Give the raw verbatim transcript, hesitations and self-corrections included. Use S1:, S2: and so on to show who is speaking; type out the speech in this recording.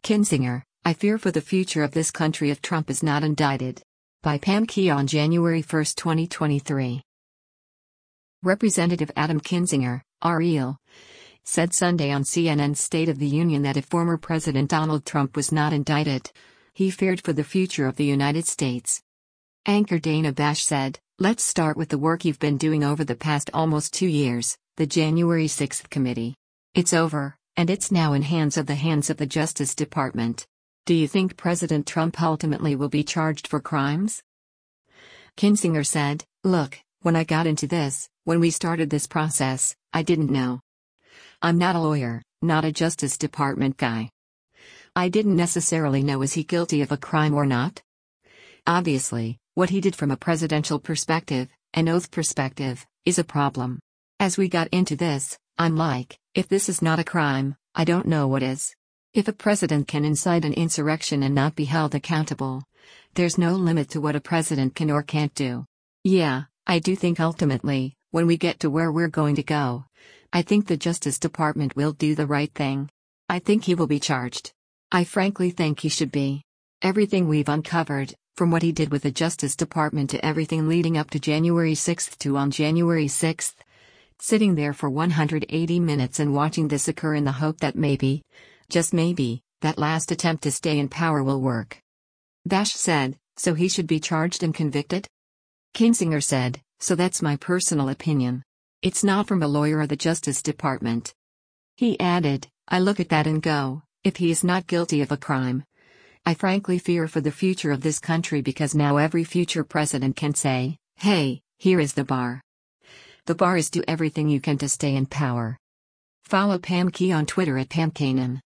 S1: Kinzinger, I fear for the future of this country if Trump is not indicted. By Pam Key on January first, twenty twenty-three. Representative Adam Kinzinger, R E L, said Sunday on C N N's State of the Union that if former President Donald Trump was not indicted, he feared for the future of the United States. Anchor Dana Bash said, "Let's start with the work you've been doing over the past almost two years, the January sixth committee. It's over, and it's now in hands of the hands of the Justice Department. Do you think President Trump ultimately will be charged for crimes?" Kinzinger said, "Look, when I got into this, when we started this process, I didn't know. I'm not a lawyer, not a Justice Department guy. I didn't necessarily know is he guilty of a crime or not? Obviously, what he did from a presidential perspective, an oath perspective, is a problem. As we got into this, I'm like, if this is not a crime, I don't know what is. If a president can incite an insurrection and not be held accountable, there's no limit to what a president can or can't do. Yeah, I do think ultimately, when we get to where we're going to go, I think the Justice Department will do the right thing. I think he will be charged. I frankly think he should be. Everything we've uncovered, from what he did with the Justice Department to everything leading up to January sixth to on January sixth, sitting there for one hundred eighty minutes and watching this occur in the hope that maybe, just maybe, that last attempt to stay in power will work." Bash said, "So he should be charged and convicted?" Kinzinger said, "So that's my personal opinion. It's not from a lawyer or the Justice Department." He added, "I look at that and go, if he is not guilty of a crime, I frankly fear for the future of this country because now every future president can say, hey, here is the bar. The bar is do everything you can to stay in power." Follow Pam Key on Twitter at Pam Kanan.